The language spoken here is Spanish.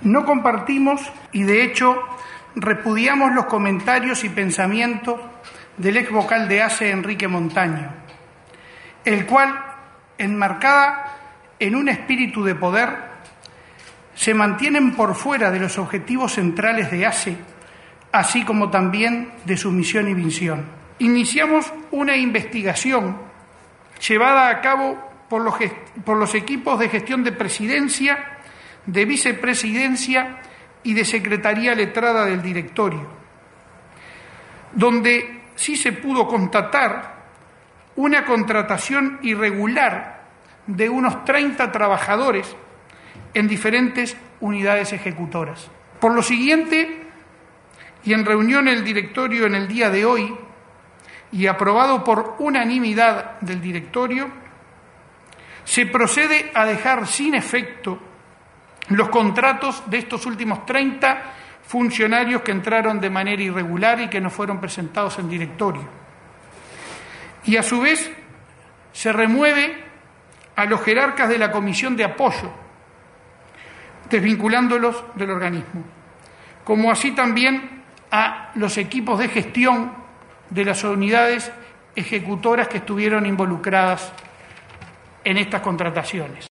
No compartimos y, de hecho, repudiamos los comentarios y pensamientos del ex vocal de ACE, Enrique Montaño, el cual, enmarcada en un espíritu de poder, se mantienen por fuera de los objetivos centrales de ACE, así como también de su misión y visión. Iniciamos una investigación llevada a cabo por los equipos de gestión de presidencia, de vicepresidencia y de secretaría letrada del directorio, donde sí se pudo constatar una contratación irregular de unos 30 trabajadores en diferentes unidades ejecutoras. Por lo siguiente, y en reunión el directorio en el día de hoy, y aprobado por unanimidad del directorio, se procede a dejar sin efecto los contratos de estos últimos 30 funcionarios que entraron de manera irregular y que no fueron presentados en directorio. Y a su vez se remueve a los jerarcas de la comisión de apoyo, desvinculándolos del organismo, como así también a los equipos de gestión de las unidades ejecutoras que estuvieron involucradas en estas contrataciones.